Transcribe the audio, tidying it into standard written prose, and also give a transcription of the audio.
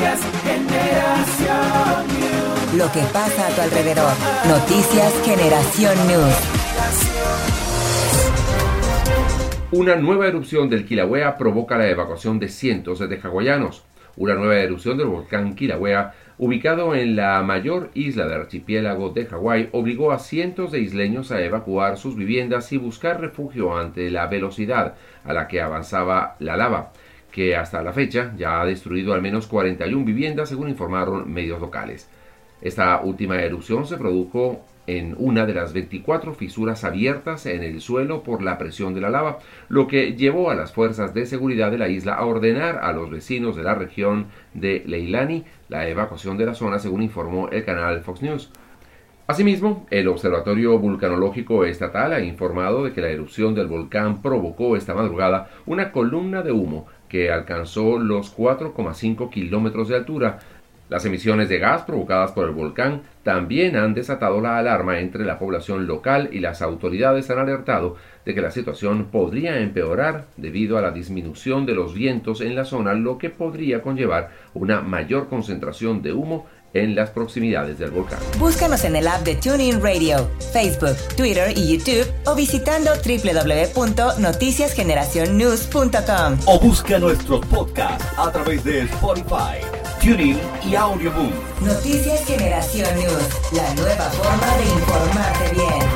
Noticias Generación News. Lo que pasa a tu alrededor. Noticias Generación News. Una nueva erupción del Kilauea provoca la evacuación de cientos de hawaianos. Una nueva erupción del volcán Kilauea, ubicado en la mayor isla del archipiélago de Hawái, obligó a cientos de isleños a evacuar sus viviendas y buscar refugio ante la velocidad a la que avanzaba la lava, que hasta la fecha ya ha destruido al menos 41 viviendas, según informaron medios locales. Esta última erupción se produjo en una de las 24 fisuras abiertas en el suelo por la presión de la lava, lo que llevó a las fuerzas de seguridad de la isla a ordenar a los vecinos de la región de Leilani la evacuación de la zona, según informó el canal Fox News. Asimismo, el Observatorio Vulcanológico Estatal ha informado de que la erupción del volcán provocó esta madrugada una columna de humo que alcanzó los 4,5 kilómetros de altura. Las emisiones de gas provocadas por el volcán también han desatado la alarma entre la población local, y las autoridades han alertado de que la situación podría empeorar debido a la disminución de los vientos en la zona, lo que podría conllevar una mayor concentración de humo en las proximidades del volcán. Búscanos en el app de TuneIn Radio, Facebook, Twitter y YouTube, o visitando www.noticiasgeneracionnews.com. O busca nuestros podcasts a través de Spotify, TuneIn y Audioboom. Noticias Generación News, la nueva forma de informarte bien.